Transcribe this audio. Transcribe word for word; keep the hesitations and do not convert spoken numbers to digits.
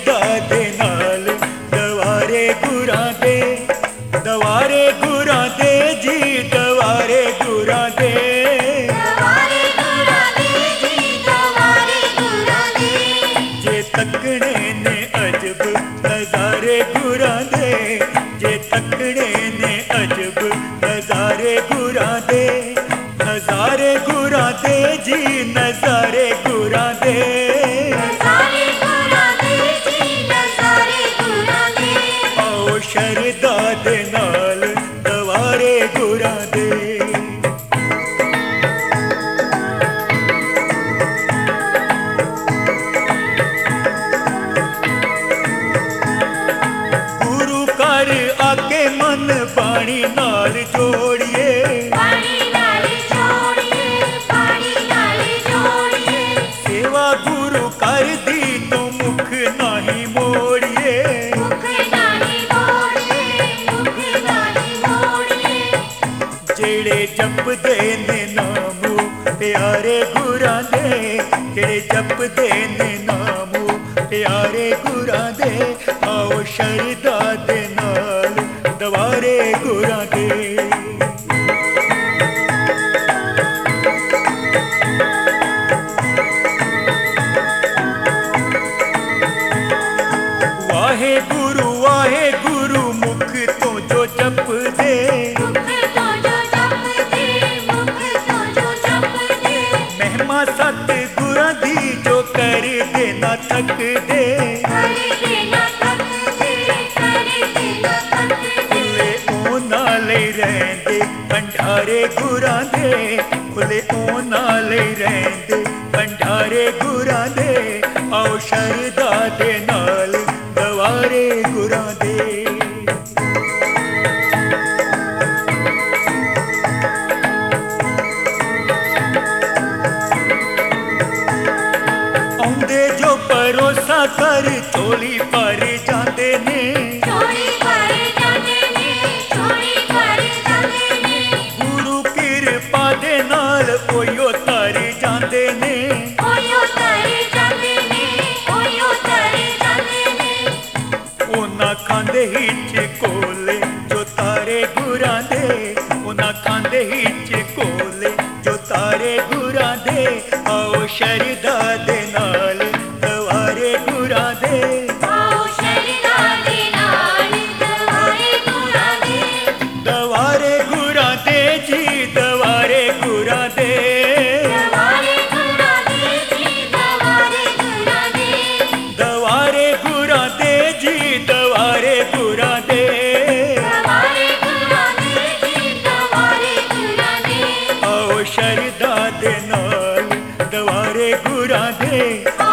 शरदा दे नाल दवारे गुरां दे, दवारे गुरां दे जी दवारे गुरां दे, दवारे गुरां दे जी दवारे गुरां दे। जे तकने ने अजब नजारे गुरां दे, जे तकने ने अजब नजारे गुरां दे, नजारे गुरां दे जी नजारे गुरां दे, नजारे गुरां दे जी नजारे गुरां दे। आओ शरदा दे नाल दवारे गुरां दे। गुरु घर आके मन पानी नाल जोड़िए, पानी नाल जोड़िए, पानी नाल जोड़िए। सेवा गुरु कर दी तो मुख नाही मोड़िए, मुख नाहीं मोड़िए, मुख नाहीं मोड़िए। जेड़े जपदे ने नामू प्यारे गुरां दे, जेड़े जपदे ने नामू प्यारे गुरां दे, आओ शरदा दे नाल दवारे गुरां दे। वाहे गुरु वाहे गुरु मुख तो जो जपदे, मुख तो जो जपदे, मुख तो जो जपदे। महिमा सत गुरां दी जो कर दे ना थक दे, कर दे ना थकदे, कर दे ना थकदे। खुले ओ नाले रहंदे भंडारे गुरां दे, खुले ओ नाले रहंदे भंडारे गुरां दे, आओ शरदा दे नाल दवारे गुरां दे। आउंदे जो भरोसा कर झोली भर जांदे ने, झोली भर जांदे ने, झोली भर जांदे ने। गुरु किरपा दे नाल ओयो तर जांदे ने, ओयो तर जांदे ने, ओयो तर जांदे ने। ओना खांदे हिच कोले जो तारे गुरां दे, ओना खांदे हिच कोले जो तारे गुरां दे, आओ शरदा दे नाल दवारे गुरां दे, आओ शरदा दे नाल दवारे गुरां दे। दवारे गुरां दे जी दवारे गुरां दे, दवारे गुरां दे जी दवारे गुरां दे। दवारे गुरां दे जी दवारे गुरां दे, दवारे गुरां दे जी दवारे गुरां दे। आओ शरदा दे नाल दवारे गुरां दे।